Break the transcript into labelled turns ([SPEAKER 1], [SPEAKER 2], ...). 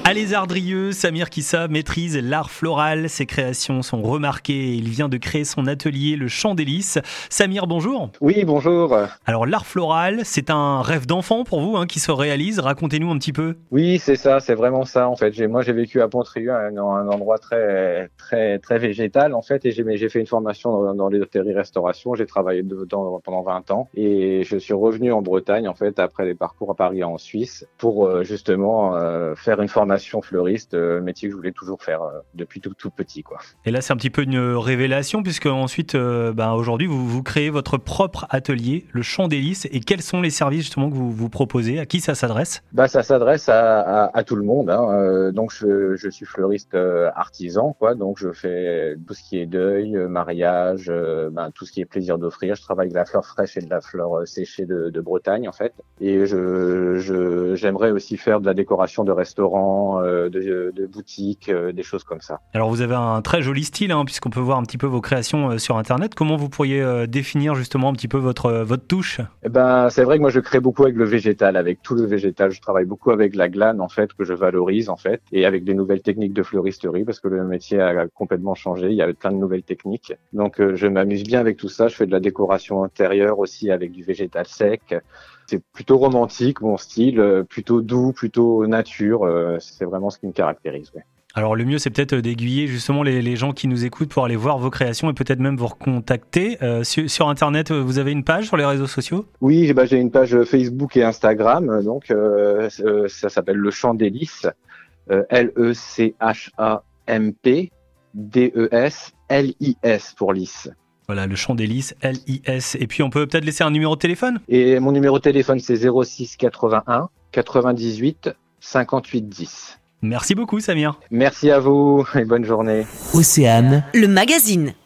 [SPEAKER 1] À Les Ardrieux, Samir Kissa maîtrise l'art floral. Ses créations sont remarquées et il vient de créer son atelier Le Champ des Lys. Samir, bonjour.
[SPEAKER 2] Oui, bonjour.
[SPEAKER 1] Alors l'art floral, c'est un rêve d'enfant pour vous qui se réalise. Racontez-nous un petit peu.
[SPEAKER 2] Oui, c'est ça, c'est vraiment ça en fait. J'ai vécu à Pontrieux, un endroit très végétal en fait, et j'ai fait une formation dans l'hôtellerie-restauration. J'ai travaillé dedans pendant 20 ans et je suis revenu en Bretagne en fait après des parcours à Paris et en Suisse pour justement faire une formation fleuriste, métier que je voulais toujours faire depuis tout petit quoi.
[SPEAKER 1] Et là, c'est un petit peu une révélation puisque ensuite, aujourd'hui, vous créez votre propre atelier, Le Champ des Lys. Et quels sont les services justement que vous proposez? À qui ça s'adresse?
[SPEAKER 2] Ça s'adresse à tout le monde. Donc je suis fleuriste artisan quoi. Donc je fais tout ce qui est deuil, mariage, tout ce qui est plaisir d'offrir. Je travaille avec de la fleur fraîche et de la fleur séchée de Bretagne en fait. Et j'aimerais aussi faire de la décoration de restaurants, de boutiques, des choses comme ça.
[SPEAKER 1] Alors vous avez un très joli style puisqu'on peut voir un petit peu vos créations sur internet. Comment vous pourriez définir justement un petit peu votre touche?
[SPEAKER 2] C'est vrai que moi je crée beaucoup avec le végétal, avec tout le végétal. Je travaille beaucoup avec la glane en fait, que je valorise en fait, et avec des nouvelles techniques de fleuristerie parce que le métier a complètement changé. Il y a plein de nouvelles techniques. Donc je m'amuse bien avec tout ça. Je fais de la décoration intérieure aussi avec du végétal sec. C'est plutôt romantique, mon style, plutôt doux, plutôt nature. C'est vraiment ce qui me caractérise. Ouais.
[SPEAKER 1] Alors le mieux, c'est peut-être d'aiguiller justement les gens qui nous écoutent pour aller voir vos créations et peut-être même vous recontacter. Sur Internet, vous avez une page sur les réseaux sociaux?
[SPEAKER 2] Oui, j'ai une page Facebook et Instagram. Donc ça s'appelle Le Champ des Lys. LECHAMP-DES-LIS pour lys.
[SPEAKER 1] Voilà, Le Champ des Lys, LIS. Et puis on peut peut-être laisser un numéro de téléphone?
[SPEAKER 2] Et mon numéro de téléphone, c'est 06 81 98 58 10.
[SPEAKER 1] Merci beaucoup, Samir.
[SPEAKER 2] Merci à vous et bonne journée.
[SPEAKER 3] Océane, le magazine.